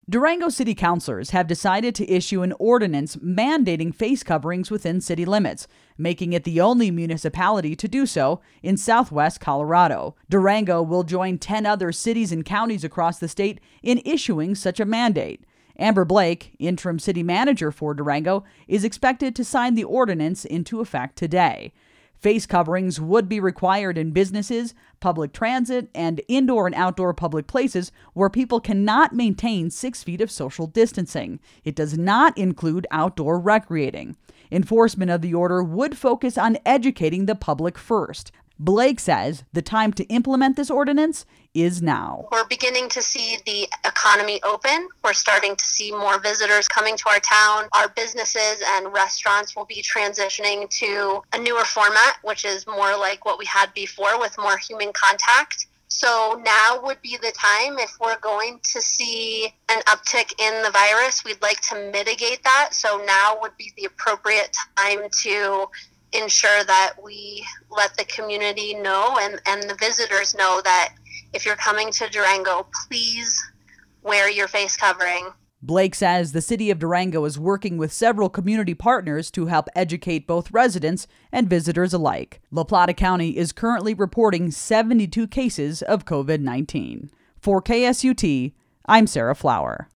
Durango City Councilors have decided to issue an ordinance mandating face coverings within city limits, making it the only municipality to do so in southwest Colorado. Durango will join 10 other cities and counties across the state in issuing such a mandate. Amber Blake, interim city manager for Durango, is expected to sign the ordinance into effect today. Face coverings would be required in businesses, public transit, and indoor and outdoor public places where people cannot maintain 6 feet of social distancing. It does not include outdoor recreating. Enforcement of the order would focus on educating the public first. Blake says the time to implement this ordinance is now. We're beginning to see the economy open. We're starting to see more visitors coming to our town. Our businesses and restaurants will be transitioning to a newer format, which is more like what we had before with more human contact. So now would be the time, if we're going to see an uptick in the virus, we'd like to mitigate that. So now would be the appropriate time to ensure that we let the community know and the visitors know that if you're coming to Durango, please wear your face covering. Blake says the city of Durango is working with several community partners to help educate both residents and visitors alike. La Plata County is currently reporting 72 cases of COVID-19. For KSUT, I'm Sarah Flower.